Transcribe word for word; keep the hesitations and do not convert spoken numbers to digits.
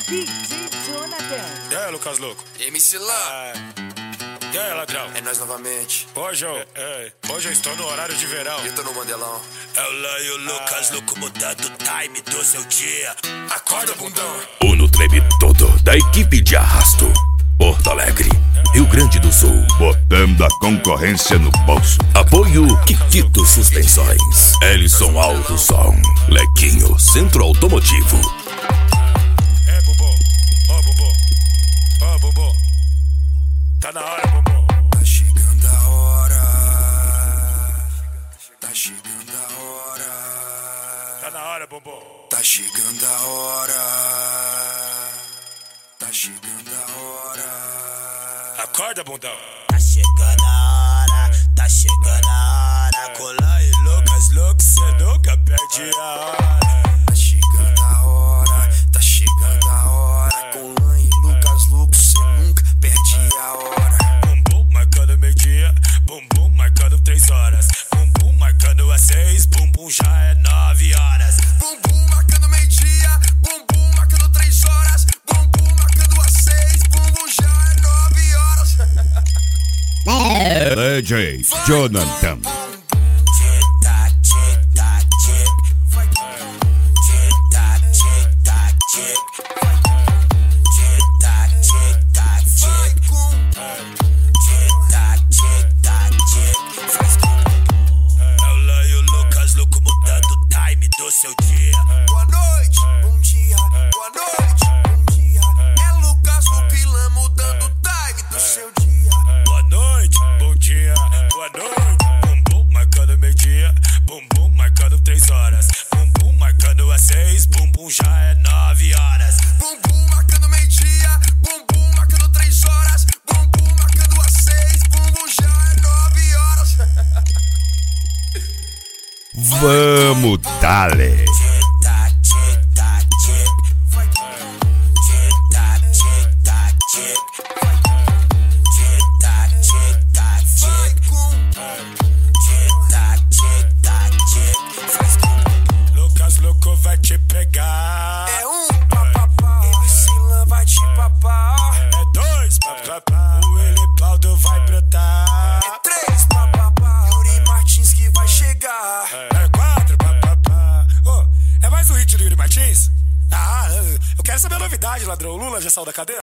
D J Jonathan. E aí, Lucas Louco? M C Lan. Ah, e aí, ladrão? É nós novamente. Hoje eu, é, hoje eu estou no horário de verão. Grita no Mandelão. É o Lan e o Lucas Ah. Louco mudando o time do seu dia. Acorda, bundão. Uno treme todo da equipe de arrasto. Porto Alegre, Rio Grande do Sul, botando a concorrência no bolso. Apoio Kikito Suspensões, Ellison Alto Som, Lequinho Centro Automotivo. É, Bumbum. Ó, Bumbum. Ó, Bumbum. Tá na hora, Bumbum. Tá chegando a hora. Tá chegando a hora. Tá na hora, Bumbum. Tá chegando a hora. Tá chegando a hora. Acorda, bundão. Tá chegando a hora, tá chegando a hora. Colar e Lucas Louco, cê nunca perde a hora. Tá chegando a hora, tá chegando a hora. Com Lan e Lucas Louco, cê nunca perde a hora. Bumbum marcando meio-dia, bumbum marcando três horas. Bumbum marcando às seis, bumbum já é nove horas. Bumbum marcando meio-dia, bumbum marcando três horas. Bumbum marcando às seis, bumbum já é nove horas. D J Jonathan. Tic-tac, tic-tac, tic. Tic-tac, tic-tac, tic. Tic-tac, tic-tac, tic. Tic-tac, tic-tac, tic. Faz É o Lan e o Lucas Louco mudando o time do seu dia. Boa noite, bom dia, boa noite, bom dia. É Lucas Louco e Lan mudando o time do seu dia. Boa noite, bom dia, boa noite. Bumbum marcando meio-dia, bumbum marcando três horas. Bumbum marcando às seis, bumbum já é nove horas. Bumbum marcando meio-dia, bumbum marcando três horas. Bumbum marcando às seis, bumbum já é nove horas. Vamos, dale. tic-tac, tic-tac, tic. Tic-tac, tic-tac, tic. Tic-tac, tic-tac, tic. Tic-tac, tic-tac, tic. Faz Lucas Louco vai te pegar. É um papapá, M C Lan vai te papar. É dois, papapá. O Elibaldo vai brotar. É três papapá, Yuri Martins que vai chegar. É quatro, papapá. Oh, é mais um hit do Yuri Martins? Ah, eu quero saber a novidade, ladrão. O Lula já saiu da cadeia?